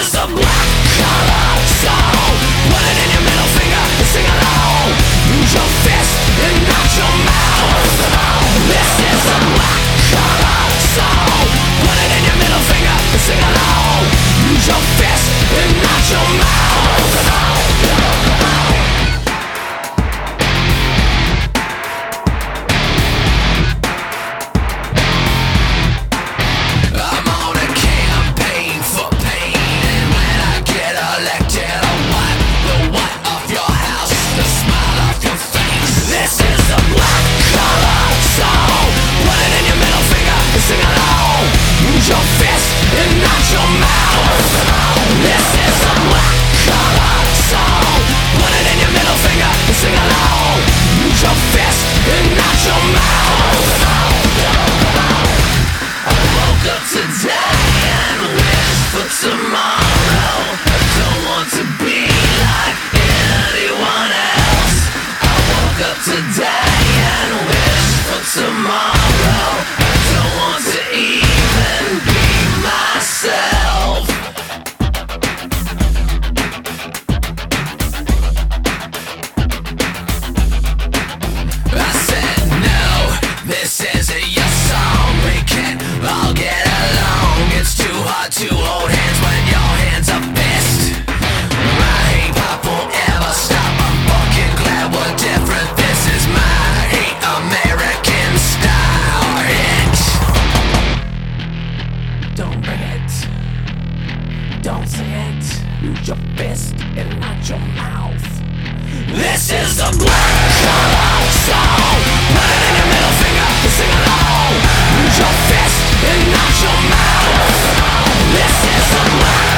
is the black collar soul. Put it in your middle finger and sing along. Use your fist and not your mouth. This is the black collar soul. Put it in your middle finger and sing along. Use your fist and not your mouth. Your fist and not your mouth. This is a black collar soul. Put it in your middle finger and sing along. Use your fist and not your mouth. I woke up today and wished for tomorrow. I don't want to be like anyone else. I woke up today and wished for tomorrow. I don't want to even be myself. I said no, this isn't your song. We can't all get along. It's too hard to hold hands when your hands are fist. My hate pop won't ever stop. I'm fucking glad we're different. This is my hate American style hit. Don't bring it, don't say it. Use your fist and not your mouth. This is the black collar soul. Put it in your middle finger and sing along. Use your fist and not your mouth. This is the black